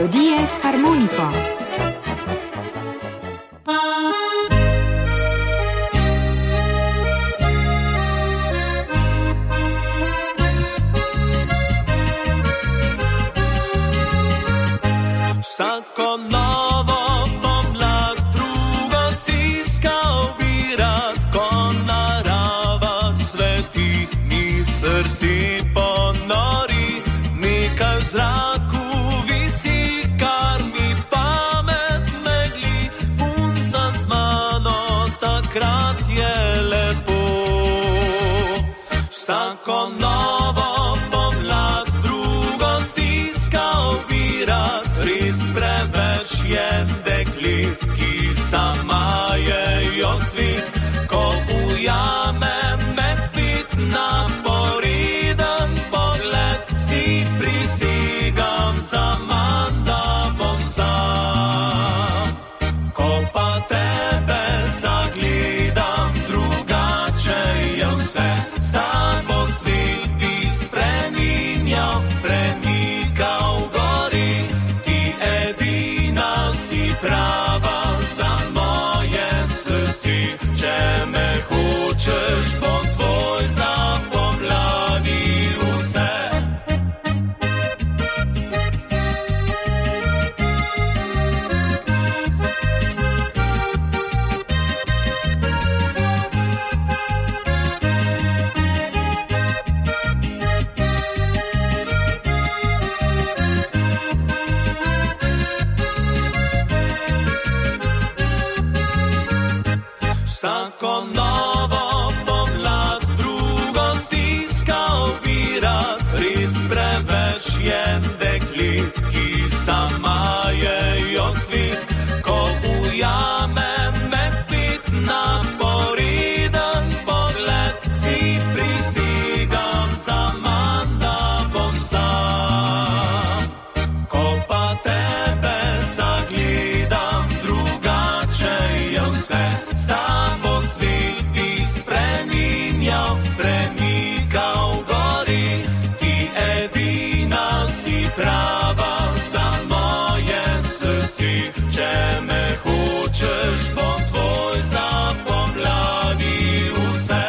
Melodije s harmoniko. Vsako novo pomlad drugo stiska obirat, ko narava cveti, mi srci ponori, nekaj v zraku visi, kar mi pamet megli, punca z mano takrat je lepo. Vsako novo pomlad drugo stiska obirat, res preveč je deklit, ki zamajejo svit, ko ujame me spit naporeden pogled, si prisigam zaman, da bom sam. Ko pa tebe zagledam, drugače je vse, s tabo svet bi spreminjal, premikal gori, ti edina si prava za moje srce, če me hočeš, bom tvoj za pomladi vse. Vsako novo pomlad drugo stiska obirat, res preveč je deklit, ki zamajejo svit, ko ujame me spit naporeden pogled, si prisigam zaman, da bom sam. Ko pa tebe zagledam, drugače je vse, s tabo svet bi spreminjal, premikal gori, ti edina si prava za moje srce, če me hočeš, bom tvoj za pomladi vse.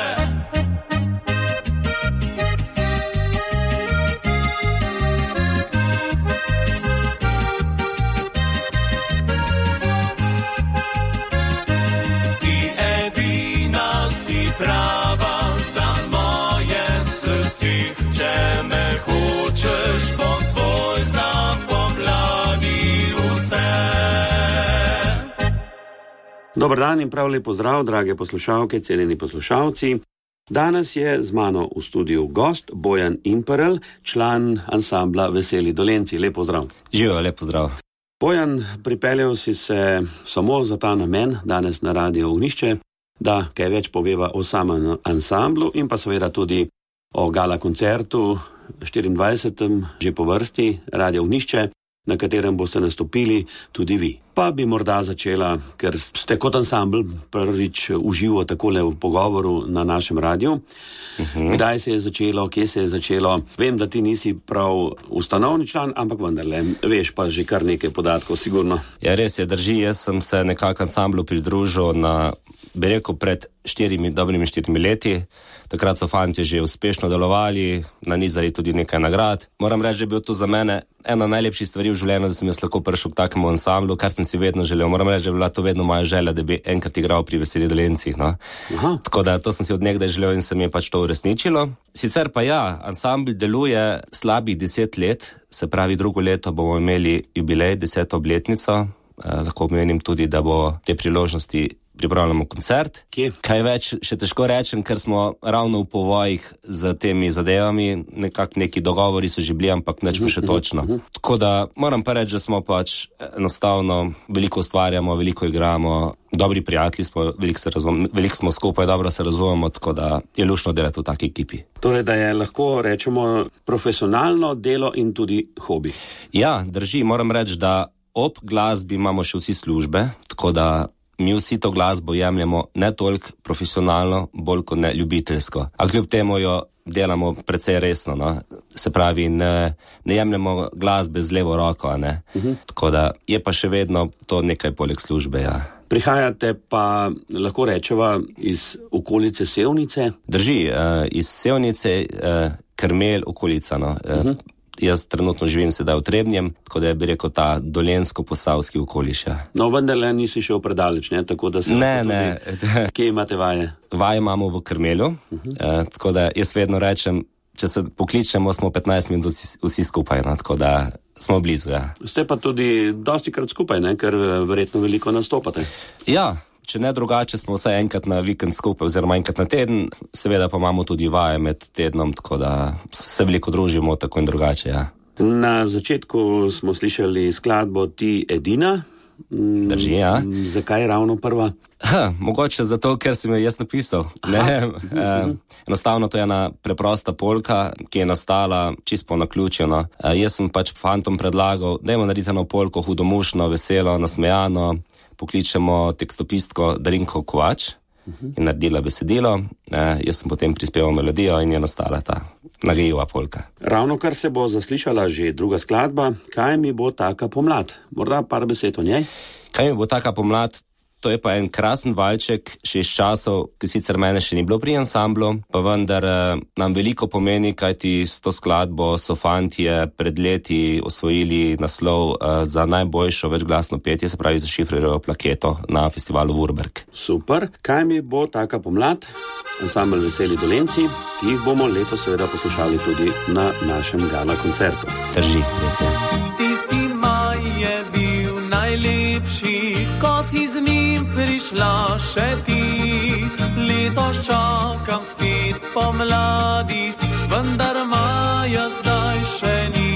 Prava za moje srce, če me hočeš, bom tvoj za pomladi vse. Dober dan in prav lep pozdrav, drage poslušalke, cenjeni poslušalci. Danes je z mano v studiu gost Bojan Imperl, član ansambla Veseli Dolenci. Lep pozdrav. Živijo, lep pozdrav. Bojan, pripeljal si se samo za ta namen danes na Radio Ognišče, da kaj več poveva o samem ansamblu in pa seveda tudi o gala koncertu 24. že po vrsti Radio Ognišče, na katerem boste nastopili tudi vi. Pa bi morda začela, ker ste kot ansambl prvič uživo takole v pogovoru na našem radiju. Kdaj se je začelo, kje se je začelo? Vem, da ti nisi prav ustanovni član, ampak vendarle, veš pa že kar nekaj podatkov, sigurno. Ja, res je, drži, jaz sem se nekako ansamblu pridružil na, bi rekel, pred dobrimi 4 leti. Takrat so fantje že uspešno delovali, nanizali tudi nekaj nagrad. Moram reči, da je bil to za mene ena najlepših stvari v življenju, da sem jaz lahko prišel k takemu ansamblu, kar sem si vedno želel. Moram reči, da je bila to vedno moja želja, da bi enkrat igral pri Veselih Dolencih. No? Tako da to sem si od nekdaj želel in se mi je pač to uresničilo. Sicer pa ja, ansambl deluje slabih 10 let, se pravi drugo leto bomo imeli jubilej, 10. obletnico. Lahko omenim tudi, da bo te priložnosti pripravljamo koncert. Kje? Kaj več še težko rečem, ker smo ravno v povojih z temi zadevami, neki dogovori so že bili, ampak nič pa še točno. Tako da moram pa reči, da smo pač enostavno veliko ustvarjamo, veliko igramo, dobri prijatelji smo, veliko smo skupaj, dobro se razumemo, tako da je luštno delati v taki ekipi. Torej, da je lahko rečemo profesionalno delo in tudi hobi. Ja, drži, moram reči, da ob glasbi imamo še vsi službe, tako da mi vsi to glasbo jemljemo ne toliko profesionalno, bolj kot ne ljubiteljsko. A kljub temu jo delamo precej resno. No? se pravi, ne jemljemo glasbe z levo roko, ne. Tako da je pa še vedno to nekaj poleg službe, ja. Prihajate pa, lahko rečeva, iz okolice Sevnice? Drži, iz Sevnice, Krmelj, okolica, no. Jaz trenutno živim sedaj v Trebnjem, tako da bi rekel ta dolensko-posavski okoliš, ja. No, vendarle nisi šel predaleč, ne? Tako da se Ne. Kje imate vaje? Vaje imamo v Krmelju, tako da jaz vedno rečem, če se pokličemo, smo 15 minut vsi skupaj, no, tako da smo blizu, ja. Ste pa tudi dosti krat skupaj, ne? Ker verjetno veliko nastopate. Ja, če ne drugače, smo vsaj enkrat na vikend skupaj, oziroma enkrat na teden, seveda pa imamo tudi vaje med tednom, tako da se veliko družimo, tako in drugače, ja. Na začetku smo slišali skladbo Ti edina. Drži, ja. Zakaj ravno prva? Mogoče zato, ker sem jo jaz napisal. Enostavno to je ena preprosta polka, ki je nastala čisto po naključju. No. Jaz sem pač fantom predlagal, dajmo narediti eno polko hudomušno, veselo, nasmejano, pokličemo tekstopistko Darinko Kovač in naredila besedilo. Jaz sem potem prispeval melodijo in je nastala ta nagajiva polka. Ravno kar se bo zaslišala že druga skladba, Kaj mi bo taka pomlad? Morda par besed o njej? Kaj mi bo taka pomlad? To je pa en krasen valček, še iz časov, ki sicer mene še ni bilo pri ansamblu, pa vendar nam veliko pomeni, kajti s to skladbo so fantje pred leti osvojili naslov za najboljšo večglasno petje, se pravi za Šifrerjevo plaketo na festivalu Vurberg. Super. Kaj mi bo taka pomlad? Ansambel Veseli Dolenci, ki jih bomo letos seveda poslušali tudi na našem gala koncertu. Drži, res je. Tisti maj je bil najlepši, ko si z njim prišla še ti. Letos čakam spet pomladi, vendar maja zdaj še ni.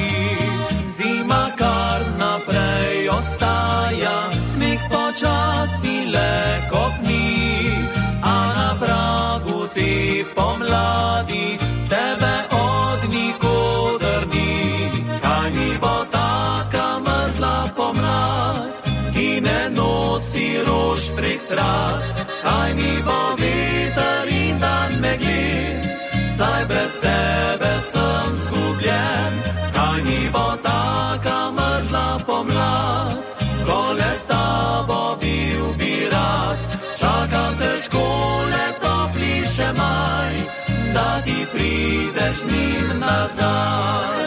Zima kar naprej ostaja, sneg počasi le kopni, a na pragu te pomladi tebe od nikoder ni. Kaj mi bo taka mrzla pomlad, ki ne nosi rož prek trat? Kaj mi bo veter in dan meglen, saj brez tebe sem zgubljen? Kaj mi bo taka mrzla pomlad, ko le s tabo bil bi rad? Čakam te škole topli še maj, da ti prideš njim nazaj.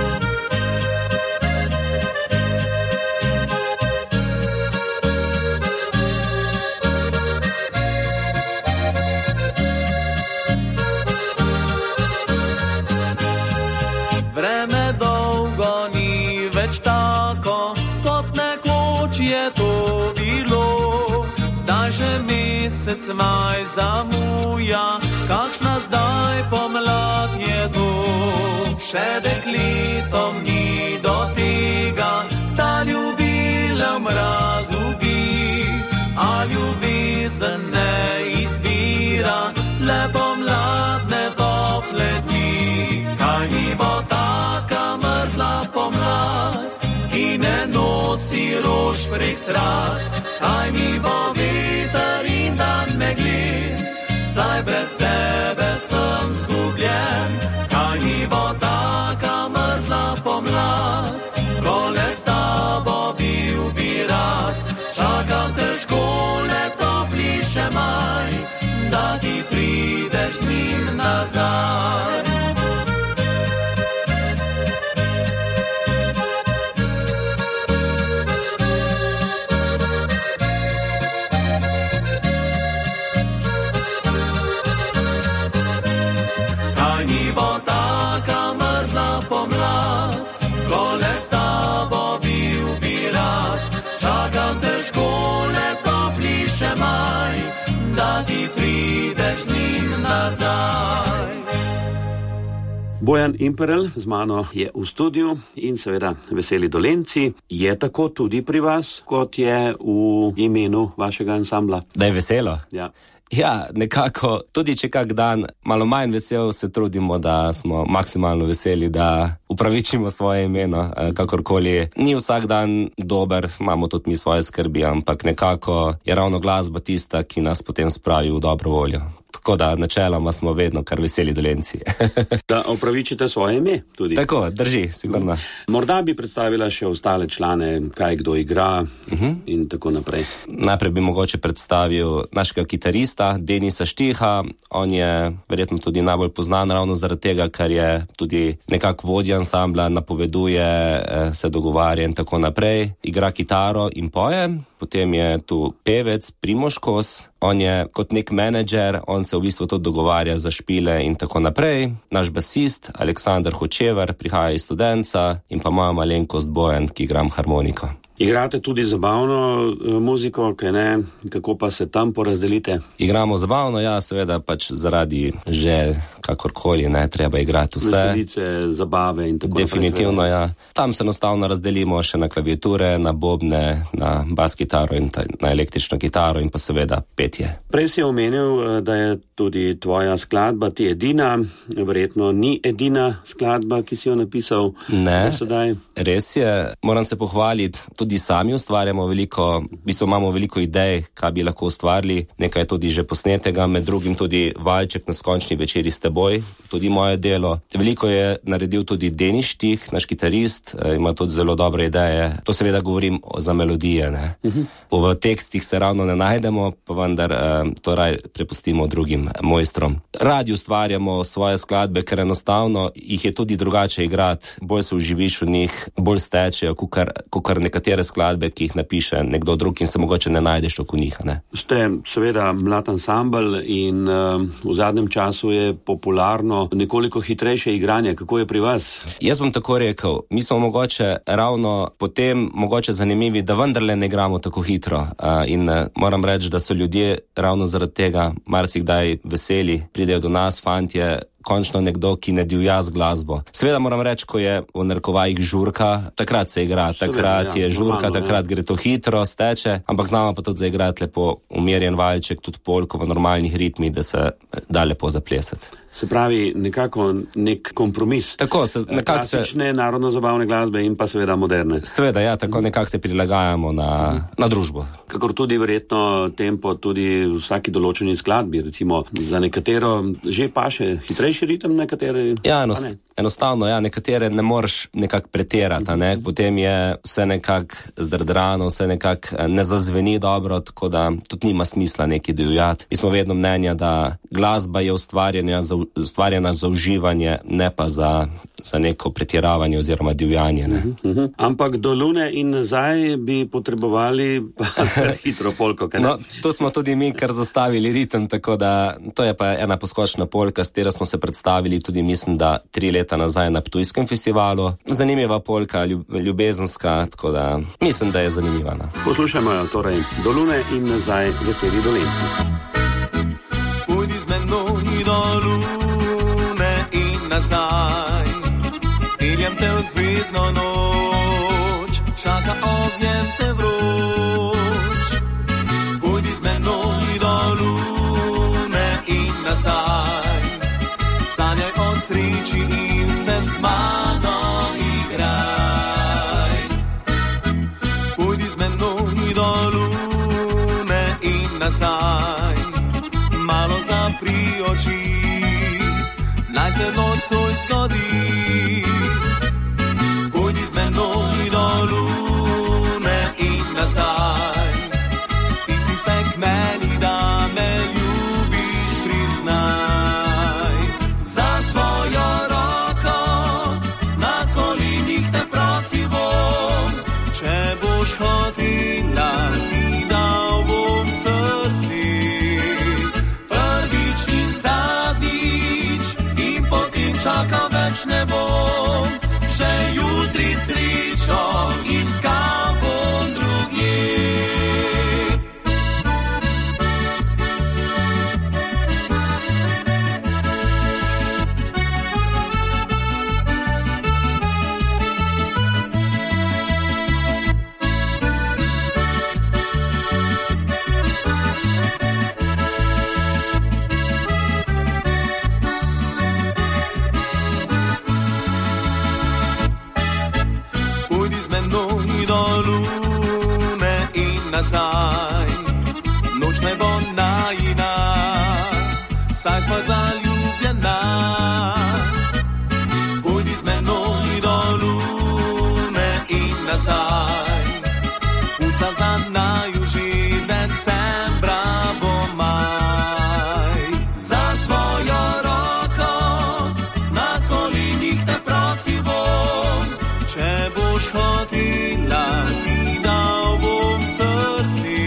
Vreme dolgo ni več tako, kot nekoč je to bilo. Zdaj že mesec maj zamuja, kakšna zdaj pomlad je to. Še dekletom ni do tega, da ljubile v mrazu bi, a ljubezen ne izbira le pomladne tople dni. Kaj mi bo taka mrzla pomlad, ki ne nosi rož prek trat? Kaj mi bo veter in dan meglen, saj brez tebe sem zgubljen? Kaj mi bo taka mrzla pomlad, ko le s tabo bil bi rad? Čakam te škole topli še maj, da ti prideš njim nazaj. Kaj mi bo taka mrzla pomlad, ko le s tabo bil bi rad? Čakam te škole topli še maj, da ti prideš njim nazaj. Bojan Imperl z mano je v studiu in seveda Veseli Dolenci. Je tako tudi pri vas, kot je v imenu vašega ansambla? Da je veselo? Ja. Ja, nekako, tudi če kak dan malo manj vesel, se trudimo, da smo maksimalno veseli, da upravičimo svoje imeno, kakorkoli. Ni vsak dan dober, imamo tudi mi svoje skrbi, ampak nekako je ravno glasba tista, ki nas potem spravi v dobro voljo. Tako da načeloma smo vedno kar veseli Dolenci. Da opravičite svoje ime tudi. Tako, drži, sigurno. Morda bi predstavila še ostale člane, kaj kdo igra in tako naprej. Najprej bi mogoče predstavil našega kitarista, Denisa Štiha. On je verjetno tudi najbolj poznan ravno zaradi tega, ker je tudi nekako vodja ansambla, napoveduje, se dogovarja in tako naprej. Igra kitaro in poje. Potem je tu pevec Primož Kos. On je kot nek menedžer, on se v bistvu tudi dogovarja za špile in tako naprej. Naš basist Aleksander Hočevar prihaja iz Studenca in pa moja malenkost Bojan, ki igram harmoniko. Igrate tudi zabavno muziko, kaj ne? Kako pa se tam porazdelite? Igramo zabavno, ja, seveda pač zaradi želj, kakorkoli, ne, treba igrati vse. Veselice, zabave in tako naprej. Definitivno, ja. Tam se enostavno razdelimo še na klaviature, na bobne, na bas kitaro in na električno kitaro in pa seveda petje. Prej si omenil, da je tudi tvoja skladba, ti edina, verjetno ni edina skladba, ki si jo napisal. Ne, sedaj. Res je, moram se pohvaliti, tudi sami ustvarjamo veliko, v bistvu imamo veliko idej, kaj bi lahko ustvarili, nekaj tudi že posnetega, med drugim tudi Valček Neskončni večeri s teboj, tudi moje delo. Veliko je naredil tudi Denis Štih, naš kitarist, ima tudi zelo dobre ideje. To seveda govorim za melodije, ne. V tekstih se ravno ne najdemo, pa vendar to raj prepustimo drugim mojstrom. Radi ustvarjamo svoje skladbe, ker enostavno jih je tudi drugače igrati, bolj se uživiš v njih, bolj stečejo, kakor nekatere skladbe, ki jih napiše nekdo drug in se mogoče ne najdeš v njih, ne. Ste seveda mlad ansambel in v zadnjem času je popularno nekoliko hitrejše igranje. Kako je pri vas? Jaz bom tako rekel, mi smo mogoče ravno potem mogoče zanimivi, da vendarle ne igramo tako hitro in moram reči, da so ljudje ravno zaradi tega marsikdaj veseli, pridejo do nas, fantje, končno nekdo, ki ne divja z glasbo. Seveda moram reči, ko je v narekovajih žurka, takrat se igra, takrat je žurka, takrat gre to hitro, steče, ampak znamo pa tudi zaigrati lepo umirjen valček, tudi polko v normalnih ritmih, da se da lepo zaplesati. Se pravi, nekako nek kompromis. Tako se nekako klasične narodno-zabavne glasbe in pa seveda moderne. Seveda, ja, tako nekako se prilagajamo na družbo. Kakor tudi verjetno tempo tudi vsaki določeni skladbi, recimo za nekatero že paše hitrejši ritem, nekatere ja, enostavno, ja, nekatere ne moreš nekako pretirati, ne, potem je vse nekako zdrdrano, vse nekako ne zazveni dobro, tako da tudi nima smisla neki divjati. Mi smo vedno mnenja, da glasba je ustvarjena za uživanje, ne pa za neko pretiravanje oziroma divjanje, ne. Ampak do Lune in nazaj bi potrebovali pa hitro polko, kaj ne? No, to smo tudi mi kar zastavili ritem, tako da to je pa ena poskočna polka, s katero smo se predstavili tudi, mislim, da 3 leta nazaj na Ptujskem festivalu. Zanimiva polka, ljubezenska, tako da mislim, da je zanimiva. Poslušajmo jo torej, do Lune in nazaj, veseli Dolenci. Pojdi z menoj do Lune in nazaj, peljem te v zvezdno noč, čaka ognjem te vroč. Pojdi z menoj do Lune in nazaj, sanjaj o sreči in se z mano igraj. Pojdi z menoj do Lune in nazaj, malo zapri oči, naj se nocoj zgodi. Pojdi z menoj do Lune in nazaj, stisni se k meni, da me ljubiš, priznaj. Za tvojo roko na kolenih te prosi bom, če boš hodila, ti dal bom srce. Prvič in zadnjič in potem čaka več ne bom, že jutri srečo iskal bom drugje. nazaj. Noč ne bo najina, saj smo zaljubljena. Pojdi z menoj do lune in nazaj. Punca za naju že decembra bo maj. Za tvojo roko na kolenih te prosi bom, če boš hotela, ti dal bom srce.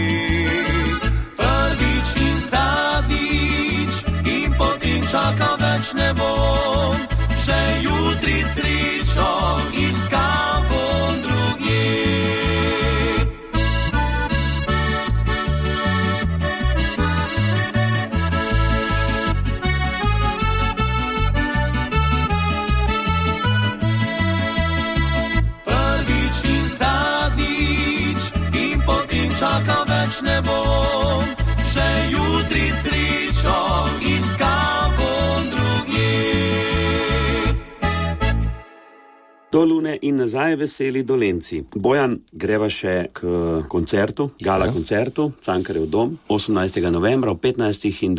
Prvič in zadnjič in potem čakal več ne bom, že jutri srečo iskal bom drugje. Čakal več ne bom, že jutri srečo iskal bom drugje. Do lune in nazaj veseli Dolenci. Bojan, greva še k koncertu, gala koncertu, Cankarjev dom. 18. novembra ob 15. in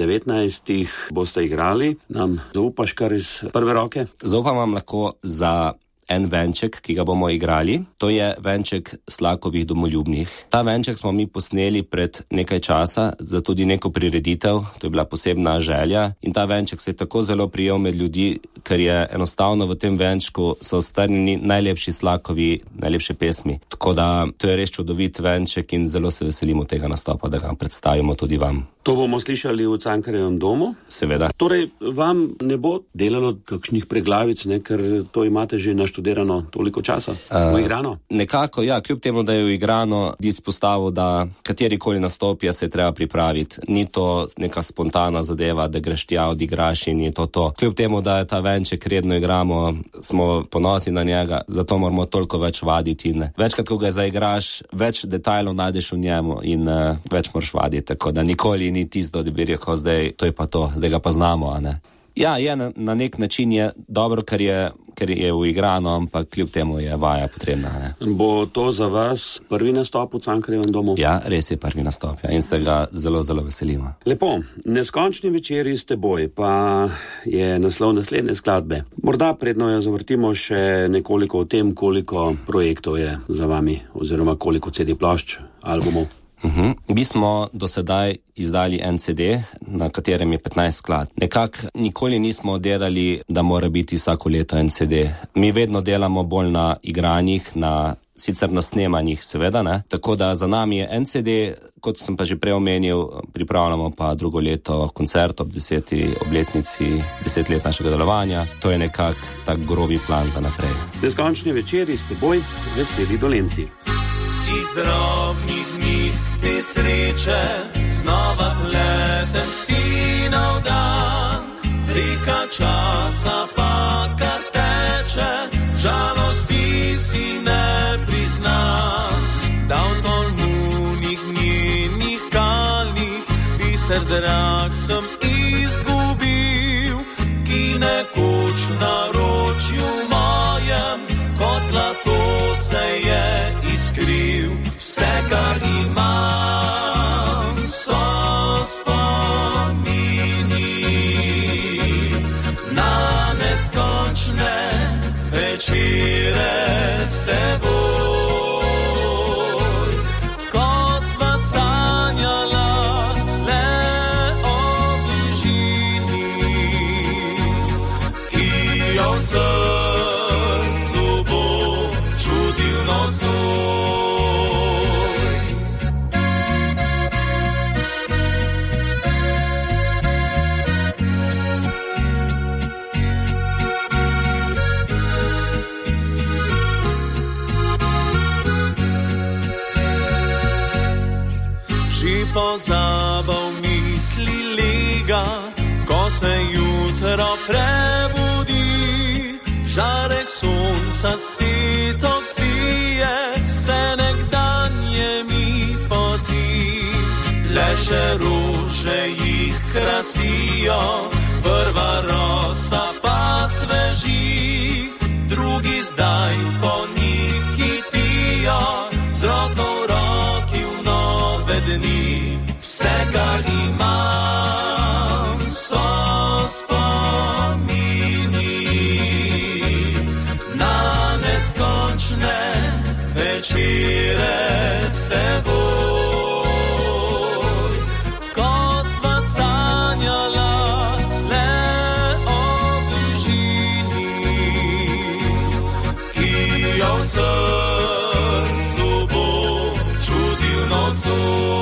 19. boste igrali. Nam zaupaš kar iz prve roke? Zaupam vam lahko za en venček, ki ga bomo igrali. To je venček Slakovih domoljubnih. Ta venček smo mi posneli pred nekaj časa za tudi neko prireditev. To je bila posebna želja. In ta venček se je tako zelo prijel med ljudi, ker je enostavno v tem venčku so strnjeni najlepši Slakovi, najlepše pesmi. Tako da to je res čudovit venček in zelo se veselimo tega nastopa, da ga predstavimo tudi vam. To bomo slišali v Cankarjevem domu? Seveda. Torej, vam ne bo delalo kakšnih preglavic, ne, ker to imate že naštudirano toliko časa, uigrano? Nekako, ja, kljub temu, da je uigrano, bi izpostavil, da katerikoli nastop se je treba pripraviti. Ni to neka spontana zadeva, da greš tja, odigraš in je to. Kljub temu, da je ta venček redno igramo, smo ponosni na njega, zato moramo toliko več vaditi in večkrat, ko ga zaigraš, več detajlov najdeš v njemu in več moraš vaditi, tako da nikoli ni tisto, da bi rekel, zdaj to je pa to, zdaj ga pa znamo, a ne. Ja, je na nek način je dobro, ker je uigrano, ampak kljub temu je vaja potrebna, ne. Bo to za vas prvi nastop v Cankarjevem domu? Ja, res je prvi nastop, ja, in se ga zelo, zelo veselimo. Lepo, Neskončni večeri s teboj pa je naslov naslednje skladbe. Morda predno jo zavrtimo še nekoliko o tem, koliko projektov je za vami, oziroma koliko CD plošč, albumov. Mi smo do sedaj izdali en CD, na katerem je 15 skladb. Nekako nikoli nismo delali, da mora biti vsako leto en CD. Mi vedno delamo bolj na igranjih, sicer na snemanjih, seveda, ne. Tako da za nami je en CD, kot sem pa že prej omenil, pripravljamo pa drugo leto koncert ob 10. obletnici 10 let našega delovanja. To je nekako tak grobi plan za naprej. Neskončni večeri s teboj, veseli Dolenci. Iz drobnih nit te sreče znova pletem si nov dan. Reka časa pa kar teče, žalosti si ne priznam. Da v tolmunih njenih kalnih biser drag sem izgubil, ki nekoč na ročju mojem kot zlato se je iskriv. Vse, kar imam, so spomini na neskončne večere s teboj. Ko sva sanjala le o bližini, ki jo v srcu bo čutil nocoj. Pozabav misli lega, ko se jutro prebudi, žarek sonca spet obsije vse nekdanje mi poti. Le še rože jih krasijo, prva rosa pa sveži, drugi zdaj po njih hitijo, z roko v roki v noč. večere s teboj, ko sva sanjala le o bližini, ki jo v srcu bo čutil nocoj.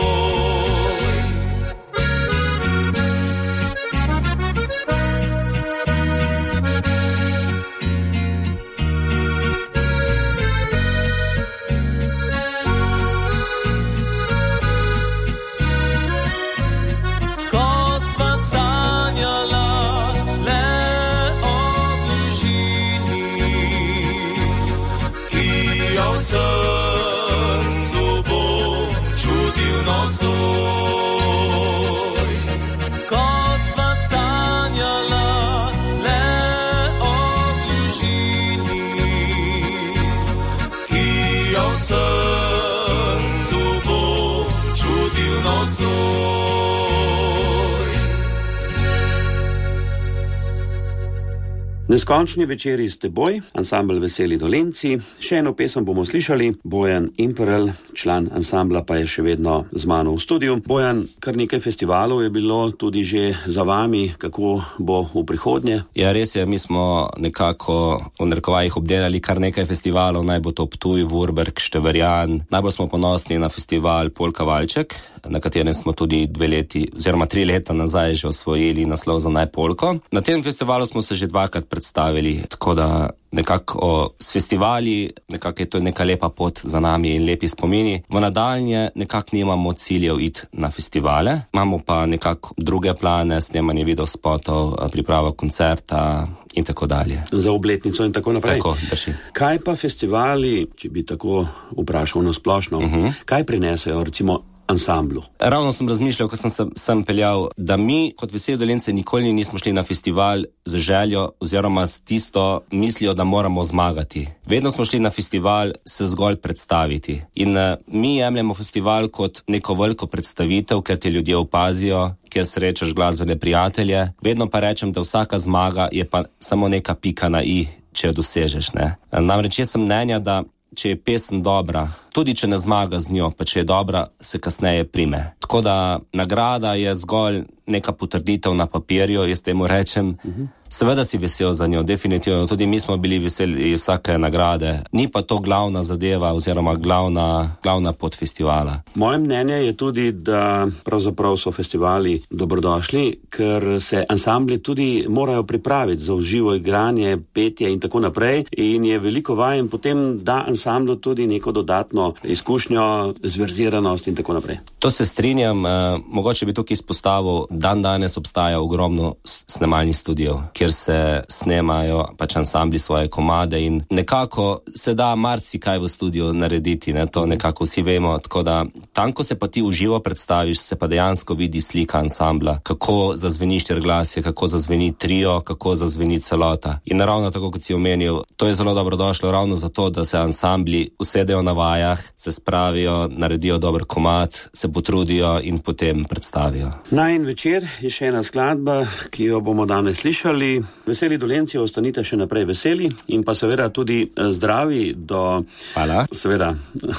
Neskončni večeri s teboj, ansambl Veseli Dolenci. Še eno pesem bomo slišali, Bojan Imperl, član ansambla pa je še vedno z mano v studiu. Bojan, kar nekaj festivalov je bilo tudi že za vami, kako bo v prihodnje? Ja, res je, mi smo nekako v narekovajih obdelali kar nekaj festivalov, naj bo to Ptuj, Vurberg, Števerjan. Najbolj smo ponosni na festival Polka Valček, na katerem smo tudi 2 leti, oziroma 3 leta nazaj že osvojili naslov za najpolko. Na tem festivalu smo se že 2krat predstavili, tako da nekako s festivali, nekako je to neka lepa pot za nami in lepi spomini. V nadaljnje nekako nimamo ciljev iti na festivale, imamo pa nekako druge plane, snemanje videospotov, priprava koncerta in tako dalje. Za obletnico in tako naprej. Tako, drži. Kaj pa festivali, če bi tako vprašal na splošno, kaj prinesejo recimo ansamblu? Ravno sem razmišljal, ko sem peljal, da mi kot Veseli Dolenci nikoli nismo šli na festival z željo oziroma s tisto mislijo, da moramo zmagati. Vedno smo šli na festival se zgolj predstaviti. In mi jemljemo festival kot neko veliko predstavitev, ker te ljudje opazijo, kjer srečaš glasbene prijatelje. Vedno pa rečem, da vsaka zmaga je pa samo neka pika na i, če jo dosežeš, ne. Namreč jaz sem mnenja, da če je pesem dobra, tudi če ne zmaga z njo, pa če je dobra, se kasneje prime. Tako da nagrada je zgolj neka potrditev na papirju, jaz temu rečem. Seveda si vesel za njo, definitivno. Tudi mi smo bili veseli vsake nagrade. Ni pa to glavna zadeva oziroma glavna pot festivala. Moje mnenje je tudi, da pravzaprav so festivali dobrodošli, ker se ansambli tudi morajo pripraviti za uživo igranje, petje in tako naprej. In je veliko vaj in potem da ansamblu tudi neko dodatno izkušnjo, zverziranost in tako naprej. To se strinjam. Mogoče bi tukaj izpostavil, dan danes obstaja ogromno snemalnih studijev, kjer se snemajo pač ansambli svoje komade in nekako se da marsikaj v studiu narediti, ne? To nekako vsi vemo, tako da tam, ko se pa ti uživo predstaviš, se pa dejansko vidi slika ansambla, kako zazveni štirglasje, kako zazveni trio, kako zazveni celota. In ravno tako, kot si omenil, to je zelo dobrodošlo ravno zato, da se ansambli usedejo na vajah, se spravijo, naredijo dober komad, se potrudijo in potem predstavijo. Najin večer je še ena skladba, ki jo bomo danes slišali. Veseli Dolenci, ostanite še naprej veseli in pa seveda tudi zdravi do... Hvala. Seveda,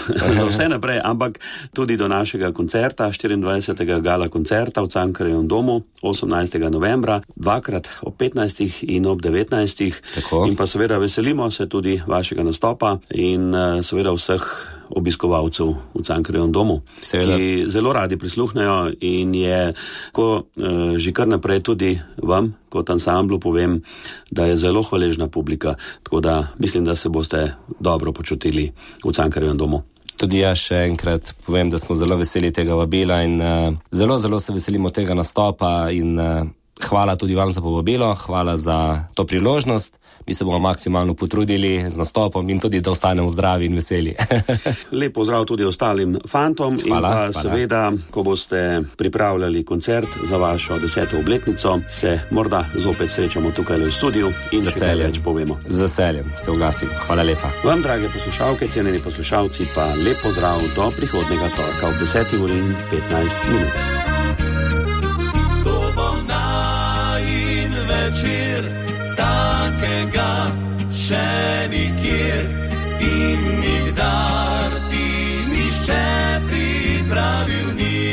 do vse naprej, ampak tudi do našega koncerta, 24. gala koncerta v Cankarjevem domu, 18. novembra, 2krat ob 15. in ob 19. Tako. In pa seveda veselimo se tudi vašega nastopa in seveda vseh obiskovalcev v Cankarjevem domu, seveda, ki zelo radi prisluhnejo in je, ko že kar naprej tudi vam, kot ansamblu povem, da je zelo hvaležna publika, tako da mislim, da se boste dobro počutili v Cankarjevem domu. Tudi jaz še enkrat povem, da smo zelo veseli tega vabila in zelo se veselimo tega nastopa in hvala tudi vam za povabilo, hvala za to priložnost. Mi se bomo maksimalno potrudili z nastopom in tudi, da ostanemo zdravi in veseli. Lep pozdrav tudi ostalim fantom. Hvala, in pa seveda, ko boste pripravljali koncert za vašo 10. obletnico, se morda zopet srečamo tukaj v studiu in še kaj več povemo. Z veseljem se oglasim. Hvala lepa. Vam, drage poslušalke, cenjeni poslušalci, pa lep pozdrav do prihodnjega torka ob 10:15. To bo najin večer, takega še nikjer, in nikdar ti nišče pripravil ni.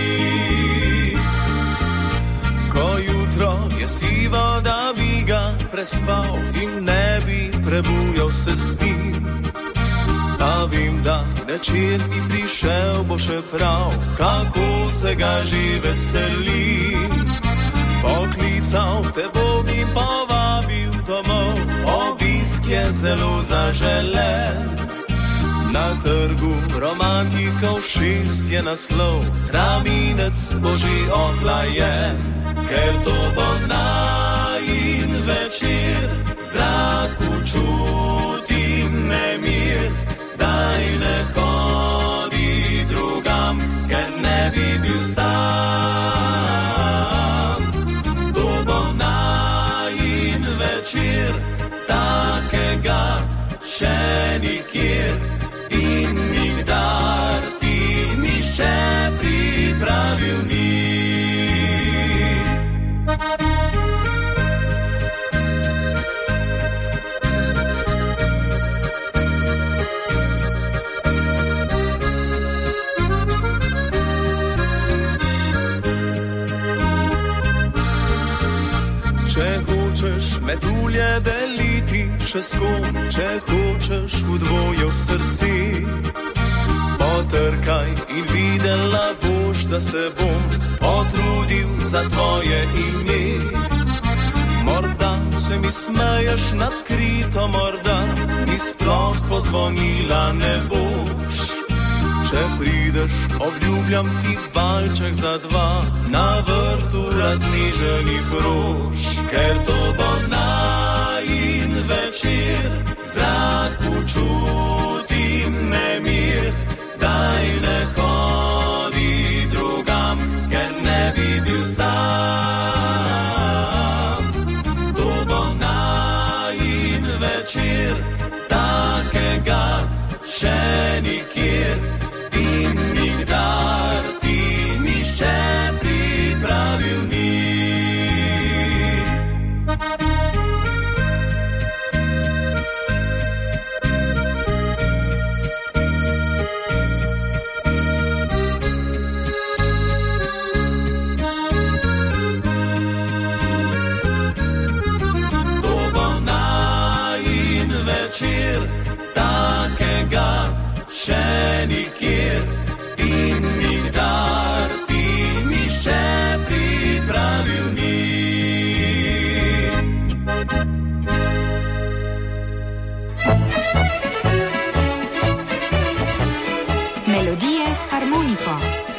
Ko jutro je sivo, da bi ga prespal in ne bi prebujal se s njim, pa vem, da večer mi prišel bo še prav, kako se ga že veselim. Poklical te bom in povabil domov, obisk je zelo zaželen. Na trgu romantikov 6 je naslov, traminec bo že ohlajen, ker to bo najin večer, v zraku čutim nemir. Daj ne hodi drugam, ker ne bi bil sam. To bo najin večer, takega še nikjer in nikdar ti nišče pripravil ni. Metulje deliti še s kom, če hočeš v dvoje v srci. Potrkaj in videla boš, da se bom potrudil za tvoje ime. Morda se mi smeješ na skrito, morda mi sploh pozvonila ne boš. Če prideš, obljubljam ti valček za 2 na vrtu razniženih rož, ker to bo najin večer, v zraku čutim nemir. Daj ne hodi drugam, ker ne bi bil sam. To bo najin večer, takega še nikjer in nikdar ti nišče pripravil ni. To bo najin večer, takega še nikjer in nikdar ti nišče pripravil ni. Melodije s harmoniko.